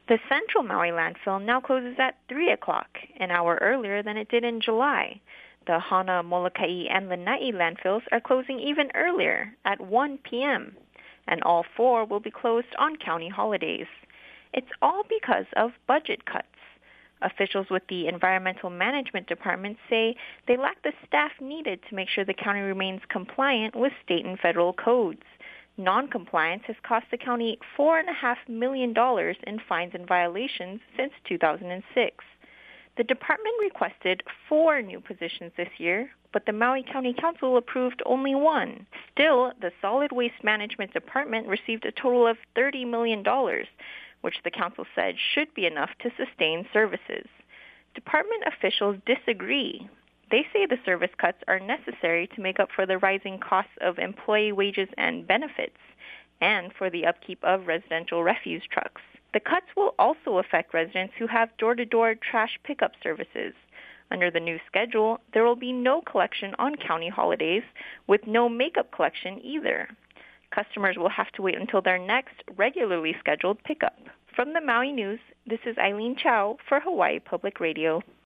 The Central Maui landfill now closes at 3 o'clock, an hour earlier than it did in July. The Hana, Molokai, and Lanai landfills are closing even earlier, at 1 p.m., and all four will be closed on county holidays. It's all because of budget cuts. Officials with the Environmental Management Department say they lack the staff needed to make sure the county remains compliant with state and federal codes. Non-compliance has cost the county $4.5 million in fines and violations since 2006. The department requested 4 new positions this year, but the Maui County Council approved only 1. Still, the Solid Waste Management Department received a total of $30 million, which the council said should be enough to sustain services. Department officials disagree. They say the service cuts are necessary to make up for the rising costs of employee wages and benefits, and for the upkeep of residential refuse trucks. The cuts will also affect residents who have door-to-door trash pickup services. Under the new schedule, there will be no collection on county holidays, with no makeup collection either. Customers will have to wait until their next regularly scheduled pickup. From the Maui News, this is Eileen Chow for Hawaii Public Radio.